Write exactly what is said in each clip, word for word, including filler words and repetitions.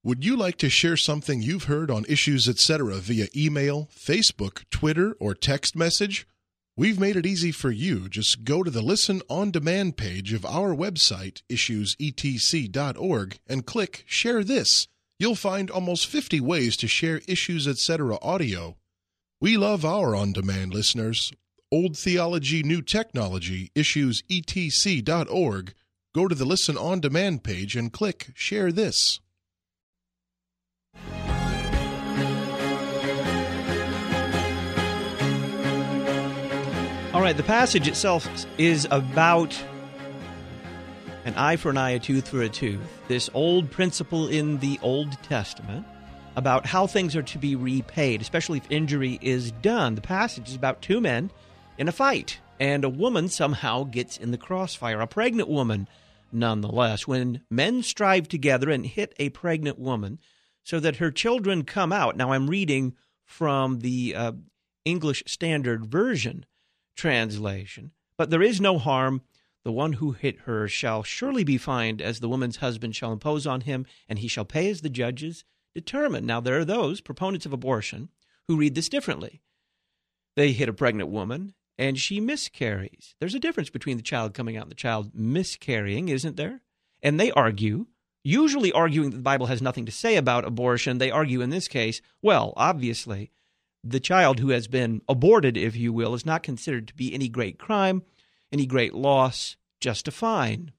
Would you like to share something you've heard on Issues Etc. via email, Facebook, Twitter, or text message? We've made it easy for you. Just go to the Listen on Demand page of our website, issues e t c dot org, and click Share This. You'll find almost fifty ways to share Issues Etc. audio. We love our on-demand listeners. Old Theology, New Technology, issues e t c dot org. Go to the Listen on Demand page and click Share This. All right, the passage itself is about an eye for an eye, a tooth for a tooth. This old principle in the Old Testament about how things are to be repaid, especially if injury is done. The passage is about two men in a fight, and a woman somehow gets in the crossfire, a pregnant woman nonetheless. When men strive together and hit a pregnant woman so that her children come out. Now, I'm reading from the uh, English Standard Version translation. But there is no harm. The one who hit her shall surely be fined, as the woman's husband shall impose on him, and he shall pay as the judges determine. Now, there are those proponents of abortion who read this differently. They hit a pregnant woman, and she miscarries. There's a difference between the child coming out and the child miscarrying, isn't there? And they argue, usually arguing that the Bible has nothing to say about abortion, they argue in this case, well, obviously, the child who has been aborted, if you will, is not considered to be any great crime, any great loss, just a fine.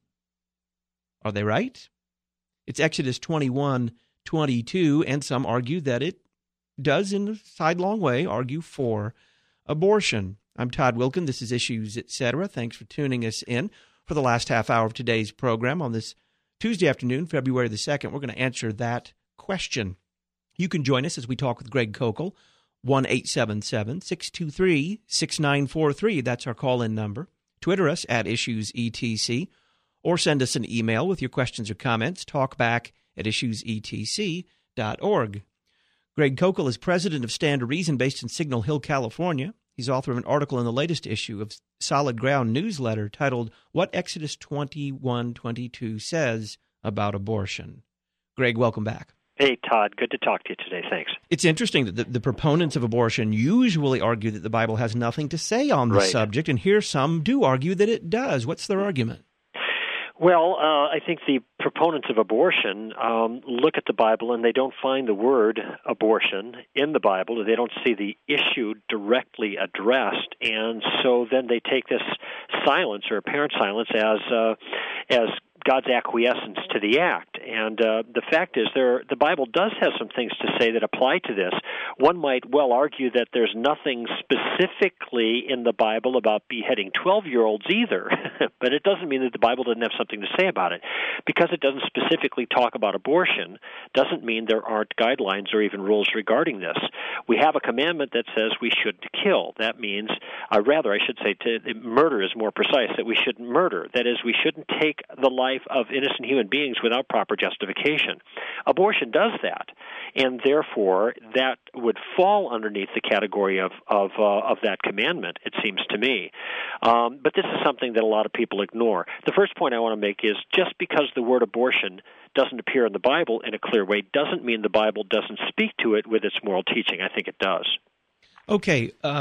Are they right? It's Exodus twenty-one twenty-two, and some argue that it does, in a sidelong way, argue for abortion. I'm Todd Wilkin. This is Issues Etc. Thanks for tuning us in for the last half hour of today's program. On this Tuesday afternoon, February the second, we're going to answer that question. You can join us as we talk with Greg Koukl. one eight seven seven, six two three, six nine four three. That's our call-in number. Twitter us at IssuesETC, or send us an email with your questions or comments, talkback at issues e t c dot org. Greg Koukl is president of Stand to Reason based in Signal Hill, California. He's author of an article in the latest issue of Solid Ground newsletter titled, What Exodus twenty-one twenty-two Says About Abortion. Greg, welcome back. Hey, Todd. Good to talk to you today. Thanks. It's interesting that the, the proponents of abortion usually argue that the Bible has nothing to say on the right. subject, and here some do argue that it does. What's their argument? Well, uh, I think the proponents of abortion um, look at the Bible and they don't find the word abortion in the Bible. They don't see the issue directly addressed, and so then they take this silence or apparent silence as uh, as God's acquiescence to the act. And uh, the fact is, there the Bible does have some things to say that apply to this. One might well argue that there's nothing specifically in the Bible about beheading twelve-year-olds either, but it doesn't mean that the Bible doesn't have something to say about it. Because it doesn't specifically talk about abortion doesn't mean there aren't guidelines or even rules regarding this. We have a commandment that says we shouldn't kill. That means, uh, rather, I should say, to, murder is more precise, that we shouldn't murder. That is, we shouldn't take the life of innocent human beings without proper justification. Abortion does that, and therefore that would fall underneath the category of of, uh, of that commandment, it seems to me. Um, but this is something that a lot of people ignore. The first point I want to make is just because the word abortion doesn't appear in the Bible in a clear way doesn't mean the Bible doesn't speak to it with its moral teaching. I think it does. Okay, uh,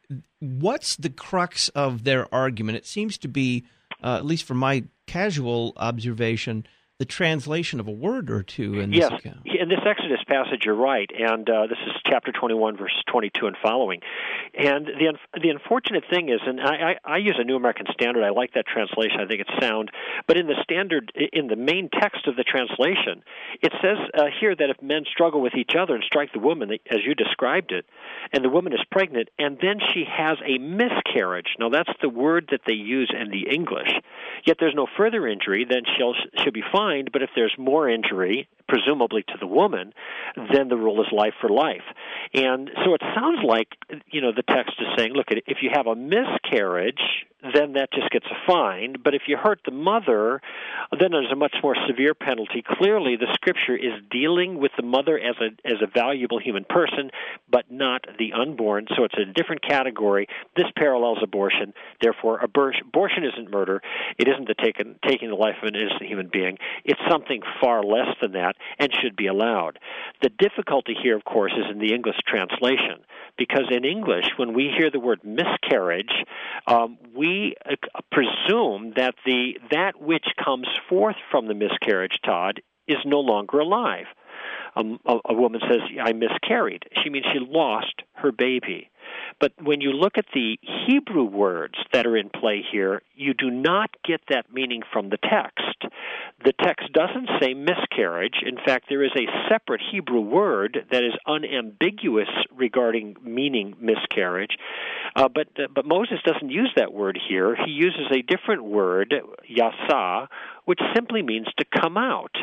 what's the crux of their argument? It seems to be, uh, at least from my casual observation, the translation of a word or two in this yes, account. In this Exodus passage, you're right, and uh, this is chapter twenty-one, verse twenty-two and following. And the un- the unfortunate thing is, and I, I, I use a New American Standard. I like that translation. I think it's sound. But in the standard, in the main text of the translation, it says uh, here that if men struggle with each other and strike the woman, as you described it, and the woman is pregnant, and then she has a miscarriage. Now, that's the word that they use in the English. Yet there's no further injury, then she'll she'll be fined. But if there's more injury, presumably to the woman, then the rule is life for life. And so it sounds like, you know, the text is saying, look, if you have a miscarriage, then that just gets a fine. But if you hurt the mother, then there's a much more severe penalty. Clearly, the Scripture is dealing with the mother as a as a valuable human person, but not the unborn. So it's a different category. This parallels abortion. Therefore, abortion, abortion isn't murder. It isn't the taking taking the life of an innocent human being. It's something far less than that. not and should be allowed. The difficulty here, of course, is in the English translation, because in English, when we hear the word miscarriage, um, we uh, presume that the that which comes forth from the miscarriage, Todd, is no longer alive. Um, a, a woman says, I miscarried. She means she lost her baby. But when you look at the Hebrew words that are in play here, you do not get that meaning from the text. The text doesn't say miscarriage. In fact, there is a separate Hebrew word that is unambiguous regarding meaning miscarriage. Uh, but uh, but Moses doesn't use that word here. He uses a different word, yasa, which simply means to come out.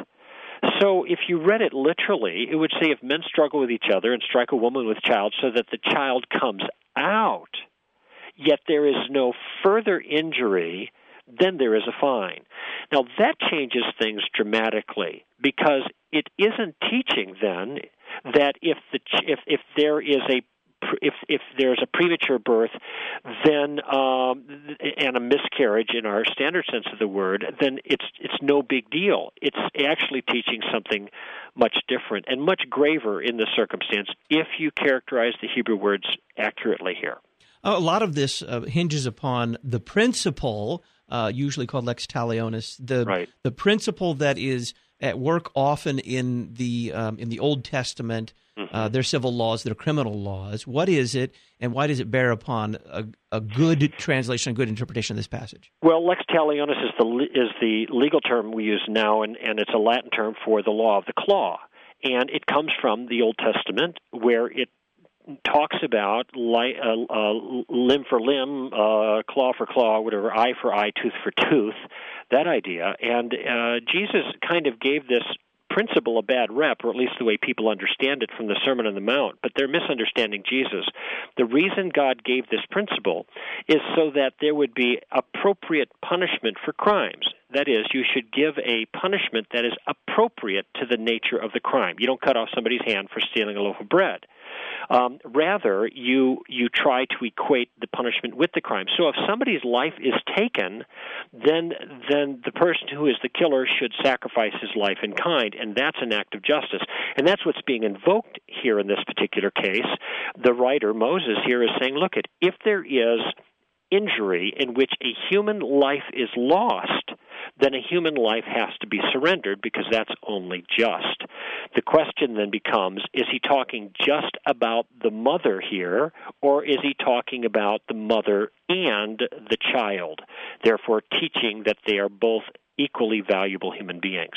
So if you read it literally, it would say if men struggle with each other and strike a woman with child so that the child comes out, yet there is no further injury, then there is a fine. Now that changes things dramatically, because it isn't teaching then that if the if if there is a If if there's a premature birth, then um, and a miscarriage in our standard sense of the word, then it's it's no big deal. It's actually teaching something much different and much graver in this circumstance if you characterize the Hebrew words accurately here. A lot of this uh, hinges upon the principle, uh, usually called lex talionis, the right. the principle that is at work often in the um, in the Old Testament. Mm-hmm. Uh, their civil laws, their criminal laws. What is it, and why does it bear upon a, a good translation, a good interpretation of this passage? Well, lex talionis is the is the legal term we use now, and, and it's a Latin term for the law of the claw. And it comes from the Old Testament, where it talks about li, uh, uh, limb for limb, uh, claw for claw, whatever, eye for eye, tooth for tooth, that idea. And uh, Jesus kind of gave this principle a bad rep, or at least the way people understand it from the Sermon on the Mount, but they're misunderstanding Jesus. The reason God gave this principle is so that there would be appropriate punishment for crimes. That is, you should give a punishment that is appropriate to the nature of the crime. You don't cut off somebody's hand for stealing a loaf of bread. Um, rather, you you try to equate the punishment with the crime. So if somebody's life is taken, then then the person who is the killer should sacrifice his life in kind, and that's an act of justice. And that's what's being invoked here in this particular case. The writer, Moses, here is saying, look, at if there is injury in which a human life is lost, then a human life has to be surrendered, because that's only just. The question then becomes, is he talking just about the mother here, or is he talking about the mother and the child, therefore teaching that they are both equally valuable human beings?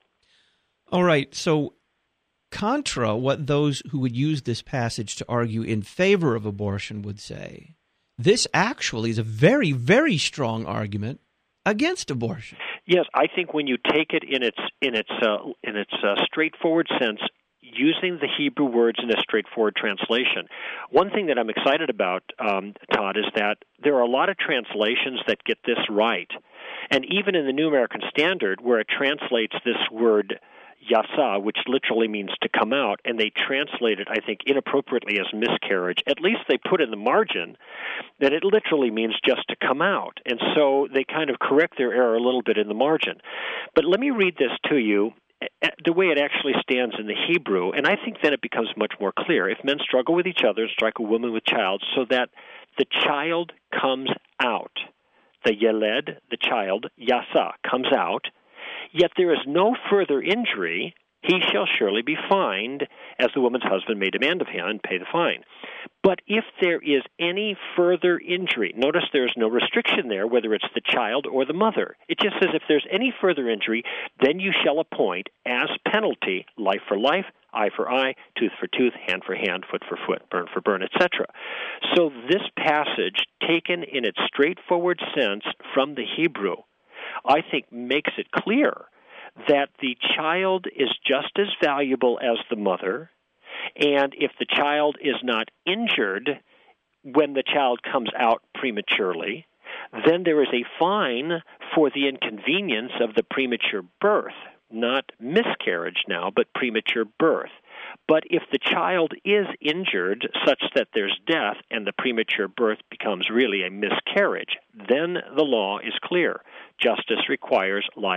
All right, so contra what those who would use this passage to argue in favor of abortion would say, this actually is a very, very strong argument against abortion. Yes, I think when you take it in its in its uh, in its uh, straightforward sense, using the Hebrew words in a straightforward translation. One thing that I'm excited about, um, Todd, is that there are a lot of translations that get this right, and even in the New American Standard, where it translates this word yasa, which literally means to come out, and they translate it, I think, inappropriately as miscarriage. At least they put in the margin that it literally means just to come out. And so they kind of correct their error a little bit in the margin. But let me read this to you the way it actually stands in the Hebrew, and I think then it becomes much more clear. If men struggle with each other and strike a woman with child, so that the child comes out, the yeled, the child, yasa, comes out, yet there is no further injury, he shall surely be fined, as the woman's husband may demand of him, and pay the fine. But if there is any further injury, notice there is no restriction there, whether it's the child or the mother. It just says if there's any further injury, then you shall appoint as penalty life for life, eye for eye, tooth for tooth, hand for hand, foot for foot, burn for burn, et cetera. So this passage, taken in its straightforward sense from the Hebrew, I think makes it clear that the child is just as valuable as the mother, and if the child is not injured when the child comes out prematurely, then there is a fine for the inconvenience of the premature birth, not miscarriage now, but premature birth. But if the child is injured such that there's death and the premature birth becomes really a miscarriage, then the law is clear. Justice requires life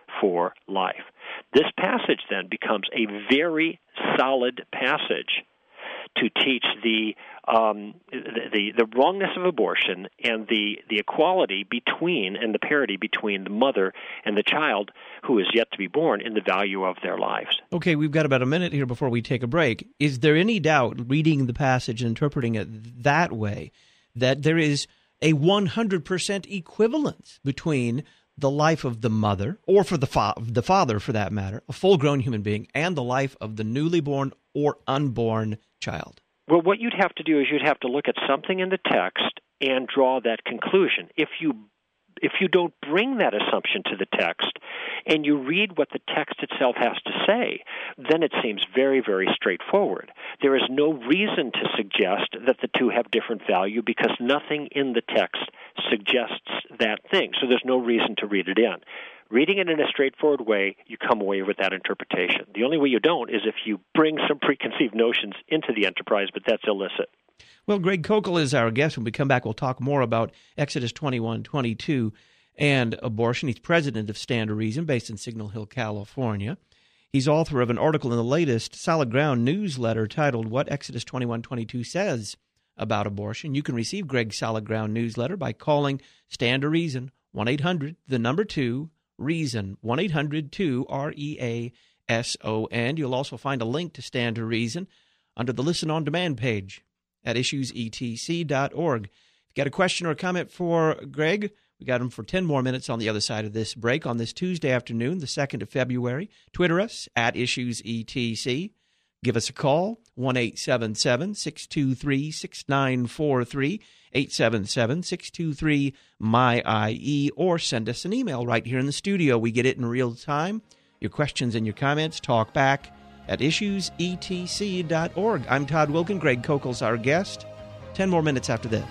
for life. This passage then becomes a very solid passage to teach the um, the, the wrongness of abortion and the, the equality between and the parity between the mother and the child who is yet to be born in the value of their lives. Okay, we've got about a minute here before we take a break. Is there any doubt, reading the passage and interpreting it that way, that there is a one hundred percent equivalence between the life of the mother, or for the, fa- the father for that matter, a full-grown human being, and the life of the newly born or unborn child? Well, what you'd have to do is you'd have to look at something in the text and draw that conclusion. If you if you don't bring that assumption to the text and you read what the text itself has to say, then it seems very, very straightforward. There is no reason to suggest that the two have different value because nothing in the text suggests that thing. So there's no reason to read it in. Reading it in a straightforward way, you come away with that interpretation. The only way you don't is if you bring some preconceived notions into the enterprise, but that's illicit. Well, Greg Koukl is our guest. When we come back, we'll talk more about Exodus twenty-one twenty-two and abortion. He's president of Stand to Reason, based in Signal Hill, California. He's author of an article in the latest Solid Ground newsletter titled What Exodus twenty-one twenty-two Says About Abortion. You can receive Greg's Solid Ground newsletter by calling Stand to Reason, one eight hundred, the number two, Reason, one eight hundred two R E A S O N. You'll also find a link to Stand to Reason under the Listen on Demand page at issues e t c dot org. If you've got a question or a comment for Greg, we got him for ten more minutes on the other side of this break on this Tuesday afternoon, the second of February. Twitter us at issues e t c. Give us a call, one eight seven seven, six two three, six nine four three, eight seven seven, six two three, M Y I E, or send us an email right here in the studio. We get it in real time. Your questions and your comments, talk back at issues e t c dot org. I'm Todd Wilken. Greg Koukl's our guest. Ten more minutes after this.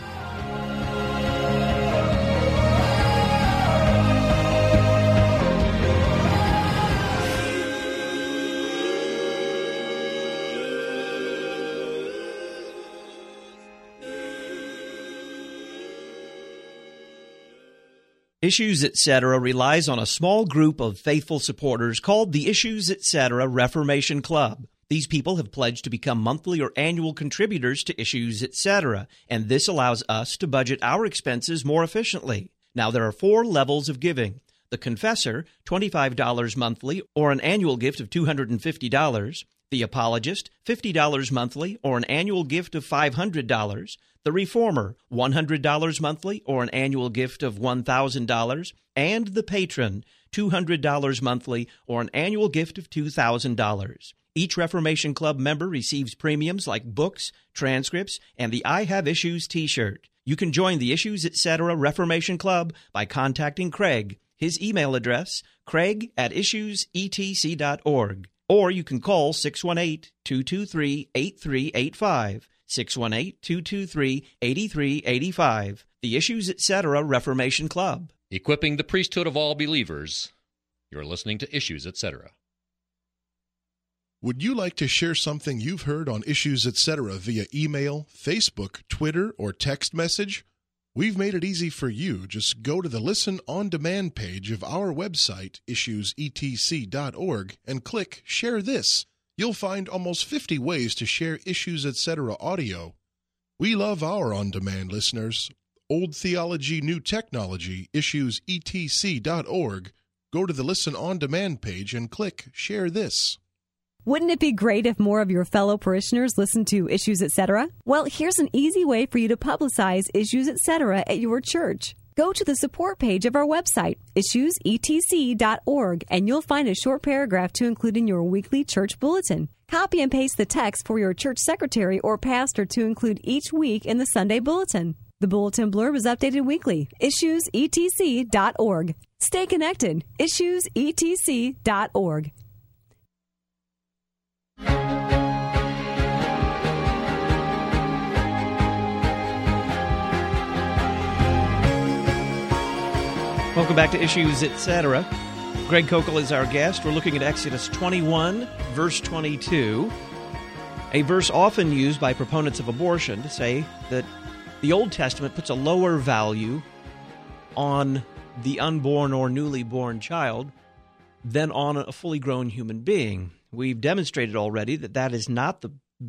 Issues Etc. relies on a small group of faithful supporters called the Issues Etc. Reformation Club. These people have pledged to become monthly or annual contributors to Issues Etc., and this allows us to budget our expenses more efficiently. Now, there are four levels of giving. The Confessor, twenty-five dollars monthly or an annual gift of two hundred fifty dollars. The Apologist, fifty dollars monthly or an annual gift of five hundred dollars. The Reformer, one hundred dollars monthly or an annual gift of one thousand dollars. And the Patron, two hundred dollars monthly or an annual gift of two thousand dollars. Each Reformation Club member receives premiums like books, transcripts, and the I Have Issues t-shirt. You can join the Issues Etc. Reformation Club by contacting Craig. His email address, craig at issues e t c dot org. Or you can call six one eight, two two three, eight three eight five, six one eight, two two three, eight three eight five. The Issues Etc. Reformation Club. Equipping the priesthood of all believers. You're listening to Issues Etc. Would you like to share something you've heard on Issues Etc. via email, Facebook, Twitter, or text message? We've made it easy for you. Just go to the Listen on Demand page of our website, issues e t c dot org, and click Share This. You'll find almost fifty ways to share Issues Etc. audio. We love our on-demand listeners. Old Theology, New Technology, issues e t c dot org. Go to the Listen on Demand page and click Share This. Wouldn't it be great if more of your fellow parishioners listened to Issues Etc.? Well, here's an easy way for you to publicize Issues Etc. at your church. Go to the support page of our website, issues e t c dot org, and you'll find a short paragraph to include in your weekly church bulletin. Copy and paste the text for your church secretary or pastor to include each week in the Sunday bulletin. The bulletin blurb is updated weekly. issues e t c dot org. Stay connected. issues e t c dot org. Welcome back to Issues Etc. Greg Koukl is our guest. We're looking at Exodus twenty-one, verse twenty-two, a verse often used by proponents of abortion to say that the Old Testament puts a lower value on the unborn or newly born child than on a fully grown human being. We've demonstrated already that that is not the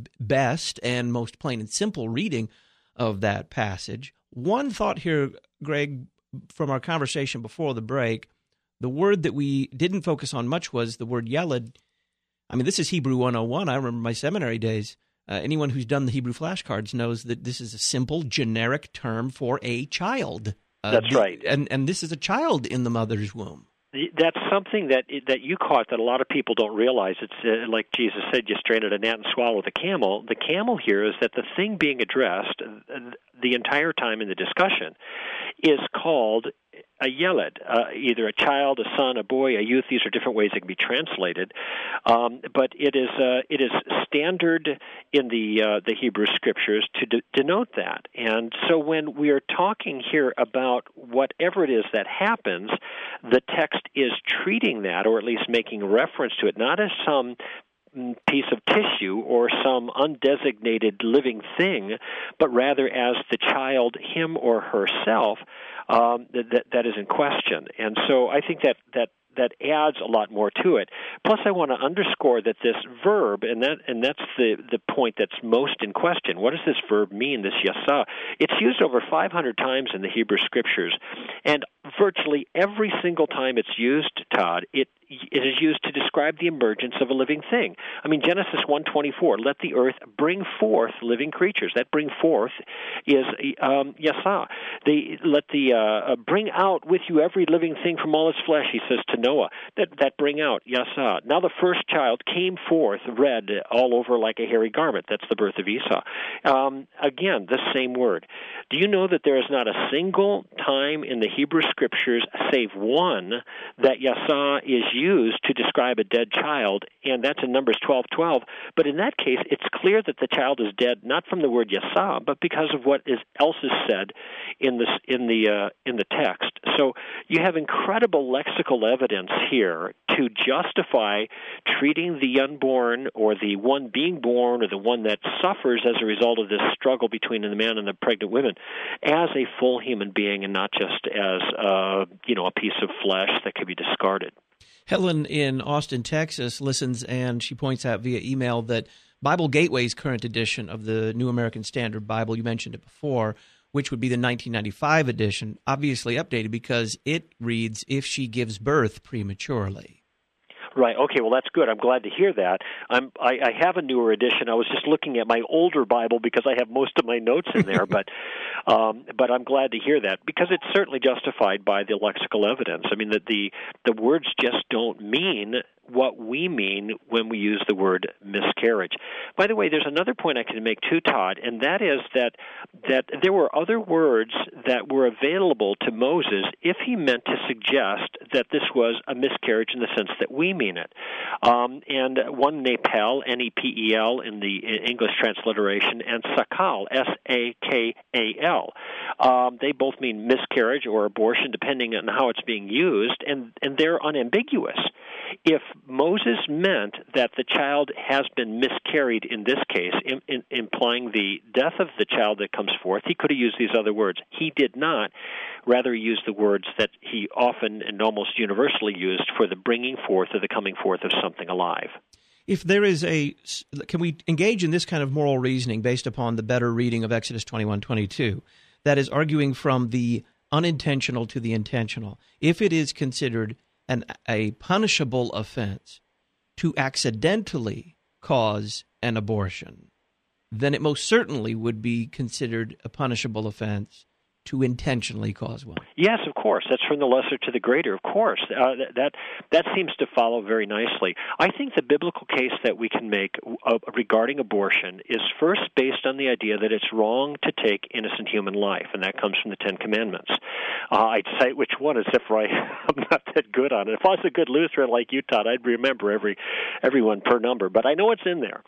best and most plain and simple reading of that passage. One thought here, Greg, from our conversation before the break, the word that we didn't focus on much was the word yeled. I mean, this is Hebrew one oh one. I remember my seminary days. Uh, anyone who's done the Hebrew flashcards knows that this is a simple, generic term for a child. Uh, That's the, right. And, and this is a child in the mother's womb. That's something that that you caught that a lot of people don't realize. It's uh, like Jesus said, you strain at a gnat and swallow the camel. The camel here is that the thing being addressed uh, the entire time in the discussion is called a yeled, uh, either a child, a son, a boy, a youth. These are different ways it can be translated, um, but it is uh, it is standard in the uh, the Hebrew Scriptures to de- denote that. And so when we are talking here about whatever it is that happens, the text is treating that, or at least making reference to it, not as some piece of tissue or some undesignated living thing, but rather as the child, him or herself, um, that that is in question. And so I think that that that adds a lot more to it. Plus, I want to underscore that this verb, and that and that's the, the point that's most in question. What does this verb mean, this yasa? It's used over five hundred times in the Hebrew Scriptures, and virtually every single time it's used, Todd, it it is used to describe the emergence of a living thing. I mean, Genesis one twenty-four, let the earth bring forth living creatures. That bring forth is um, yasa. They let the uh, bring out with you every living thing from all its flesh, he says to Noah. That that bring out, yasa. Now the first child came forth red all over like a hairy garment. That's the birth of Esau. Um, again, the same word. Do you know that there is not a single time in the Hebrew Scriptures, save one, that yasa is used to describe a dead child, and that's in Numbers twelve twelve. But in that case, it's clear that the child is dead not from the word yasa, but because of what is else is said in the in the uh, in the text. So you have incredible lexical evidence here to justify treating the unborn, or the one being born, or the one that suffers as a result of this struggle between the man and the pregnant women, as a full human being, and not just as uh, you know a piece of flesh that could be discarded. Helen in Austin, Texas, listens, and she points out via email that Bible Gateway's current edition of the New American Standard Bible, you mentioned it before, which would be the nineteen ninety-five edition, obviously updated because it reads, if she gives birth prematurely. Right. Okay. Well, that's good. I'm glad to hear that. I'm. I, I have a newer edition. I was just looking at my older Bible because I have most of my notes in there. but, um, but I'm glad to hear that because it's certainly justified by the lexical evidence. I mean, that the the words just don't mean what we mean when we use the word miscarriage. By the way, there's another point I can make too, Todd, and that is that that there were other words that were available to Moses if he meant to suggest that this was a miscarriage in the sense that we mean it. Um, and one, Nepel, N E P E L in the English transliteration, and Sakal, S A K A L. Um, they both mean miscarriage or abortion, depending on how it's being used, and, and they're unambiguous. If Moses meant that the child has been miscarried in this case, in, in, implying the death of the child that comes forth, he could have used these other words. He did not. Rather, he used the words that he often and almost universally used for the bringing forth or the coming forth of something alive. If there is a, can we engage in this kind of moral reasoning based upon the better reading of Exodus twenty-one twenty-two, that is arguing from the unintentional to the intentional? If it is considered An, a punishable offense to accidentally cause an abortion, then it most certainly would be considered a punishable offense to intentionally cause one. Yes, of course. That's from the lesser to the greater, of course. Uh, that, that that seems to follow very nicely. I think the biblical case that we can make uh, regarding abortion is first based on the idea that it's wrong to take innocent human life, and that comes from the Ten Commandments. Uh, I'd cite which one as if I, I'm not that good on it. If I was a good Lutheran like you, Todd, I'd remember every everyone per number, but I know it's in there.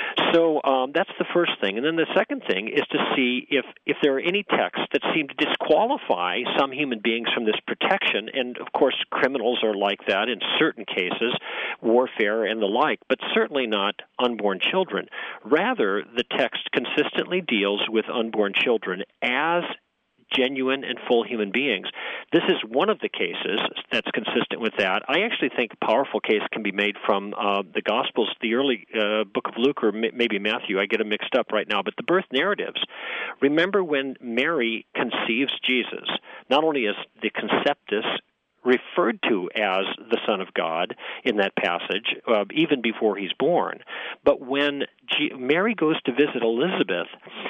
So um, that's the first thing. And then the second thing is to see if, if there are any texts that seem to disqualify some human beings from this protection. And, of course, criminals are like that in certain cases, warfare and the like, but certainly not unborn children. Rather, the text consistently deals with unborn children as genuine and full human beings. This is one of the cases that's consistent with that. I actually think a powerful case can be made from uh, the Gospels, the early uh, book of Luke, or m- maybe Matthew. I get them mixed up right now, but the birth narratives. Remember when Mary conceives Jesus, not only as the conceptus, referred to as the Son of God in that passage, uh, even before he's born. But when G- Mary goes to visit Elizabeth,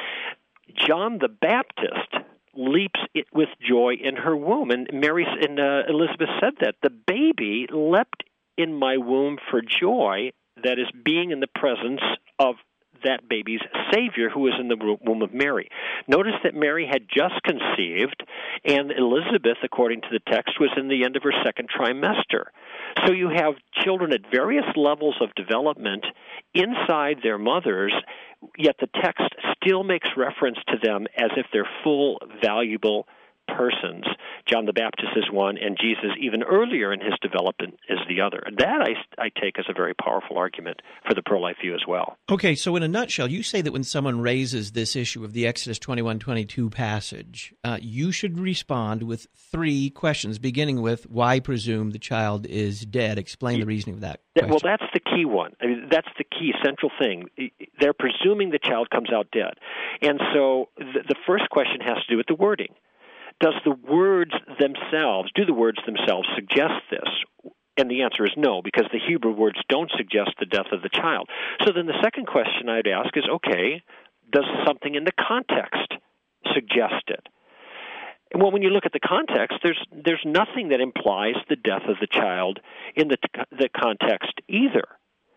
John the Baptist leaps it with joy in her womb. And Mary and uh, Elizabeth said that. The baby leapt in my womb for joy, that is, being in the presence of that baby's Savior who was in the womb of Mary. Notice that Mary had just conceived, and Elizabeth, according to the text, was in the end of her second trimester. So you have children at various levels of development inside their mothers, yet the text still makes reference to them as if they're full, valuable persons. John the Baptist is one, and Jesus, even earlier in his development, is the other. That I, I take as a very powerful argument for the pro-life view as well. Okay, so in a nutshell, you say that when someone raises this issue of the Exodus twenty-one twenty-two passage, uh, you should respond with three questions, beginning with, why presume the child is dead? Explain the reasoning of that question. Well, that's the key one. I mean, that's the key central thing. They're presuming the child comes out dead. And so the, the first question has to do with the wording. Does the words themselves, do the words themselves suggest this? And the answer is no, because the Hebrew words don't suggest the death of the child. So then the second question I'd ask is, okay, does something in the context suggest it? Well, when you look at the context, there's there's nothing that implies the death of the child in the, the context either.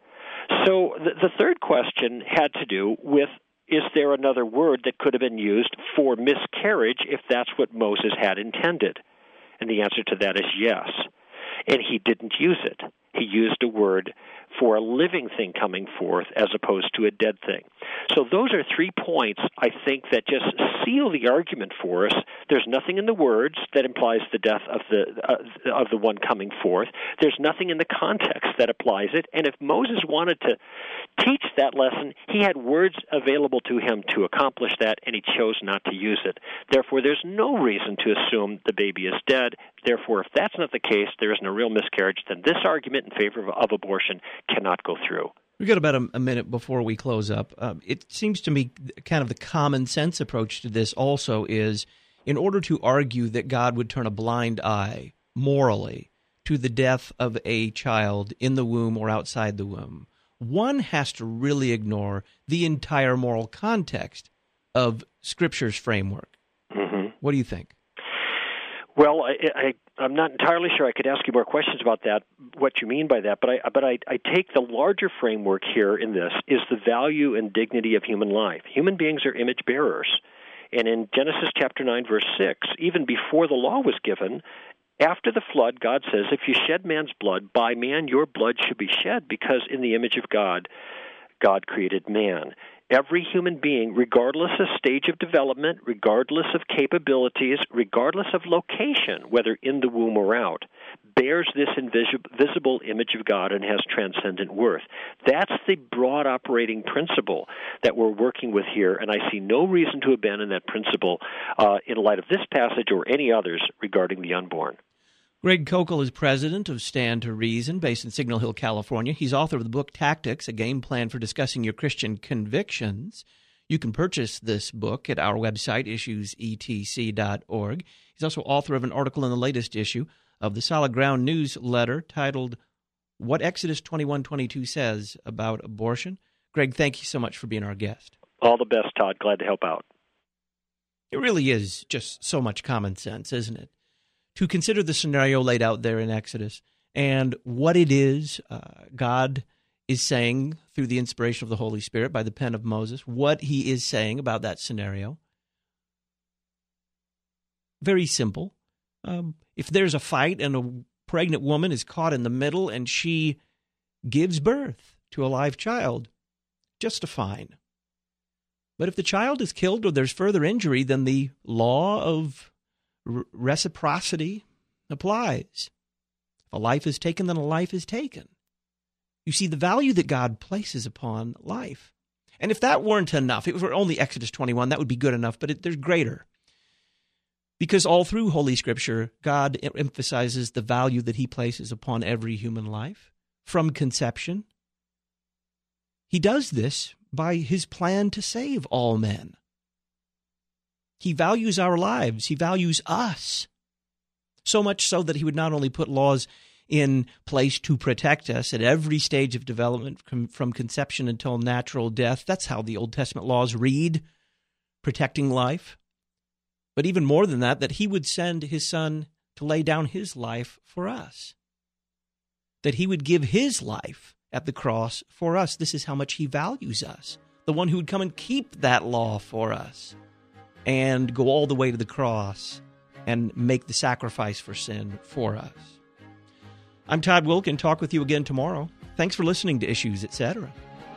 So the, the third question had to do with, is there another word that could have been used for miscarriage if that's what Moses had intended? And the answer to that is yes. And he didn't use it. He used a word for a living thing coming forth as opposed to a dead thing. So those are three points, I think, that just seal the argument for us. There's nothing in the words that implies the death of the uh, of the one coming forth. There's nothing in the context that applies it. And if Moses wanted to teach that lesson, he had words available to him to accomplish that, and he chose not to use it. Therefore, there's no reason to assume the baby is dead. Therefore, if that's not the case, there isn't a real miscarriage, then this argument in favor of, of abortion cannot go through. We've got about a, a minute before we close up. Um, it seems to me kind of the common sense approach to this also is, in order to argue that God would turn a blind eye morally to the death of a child in the womb or outside the womb, one has to really ignore the entire moral context of Scripture's framework. Mm-hmm. What do you think? Well, I, I, I'm not entirely sure. I could ask you more questions about that, what you mean by that. But I, but I, I take the larger framework here in this is the value and dignity of human life. Human beings are image bearers. And in Genesis chapter nine, verse six, even before the law was given, after the flood, God says, if you shed man's blood, by man your blood should be shed, because in the image of God, God created man. Every human being, regardless of stage of development, regardless of capabilities, regardless of location, whether in the womb or out, bears this invisible image of God and has transcendent worth. That's the broad operating principle that we're working with here, and I see no reason to abandon that principle uh, in light of this passage or any others regarding the unborn. Greg Koukl is president of Stand to Reason, based in Signal Hill, California. He's author of the book Tactics, a game plan for discussing your Christian convictions. You can purchase this book at our website, issues e t c dot org. He's also author of an article in the latest issue of the Solid Ground newsletter titled What Exodus twenty-one twenty-two Says About Abortion. Greg, thank you so much for being our guest. All the best, Todd. Glad to help out. It really is just so much common sense, isn't it? To consider the scenario laid out there in Exodus and what it is uh, God is saying through the inspiration of the Holy Spirit by the pen of Moses, what he is saying about that scenario. Very simple. Um, if there's a fight and a pregnant woman is caught in the middle and she gives birth to a live child, just fine. But if the child is killed or there's further injury, then the law of reciprocity applies. If a life is taken, then a life is taken. You see the value that God places upon life. And if that weren't enough, if it were only Exodus twenty-one, that would be good enough, but it, there's greater. Because all through Holy Scripture, God emphasizes the value that he places upon every human life from conception. He does this by his plan to save all men. He values our lives. He values us. So much so that he would not only put laws in place to protect us at every stage of development from conception until natural death. That's how the Old Testament laws read, protecting life. But even more than that, that he would send his son to lay down his life for us. That he would give his life at the cross for us. This is how much he values us. The one who would come and keep that law for us and go all the way to the cross and make the sacrifice for sin for us. I'm Todd Wilken. Talk with you again tomorrow. Thanks for listening to Issues, et cetera.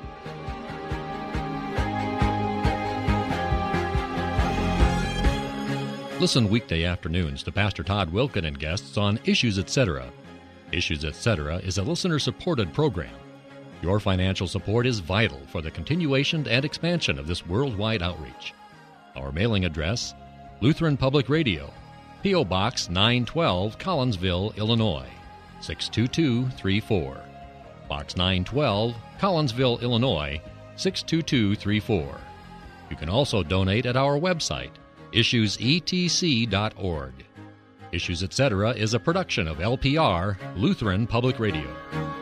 Listen weekday afternoons to Pastor Todd Wilken and guests on Issues, et cetera. Issues, et cetera is a listener-supported program. Your financial support is vital for the continuation and expansion of this worldwide outreach. Our mailing address, Lutheran Public Radio, P O. Box nine twelve, Collinsville, Illinois, six two two three four. Box nine twelve, Collinsville, Illinois, six two two three four. You can also donate at our website, issues e t c dot org. Issues, et cetera is a production of L P R, Lutheran Public Radio.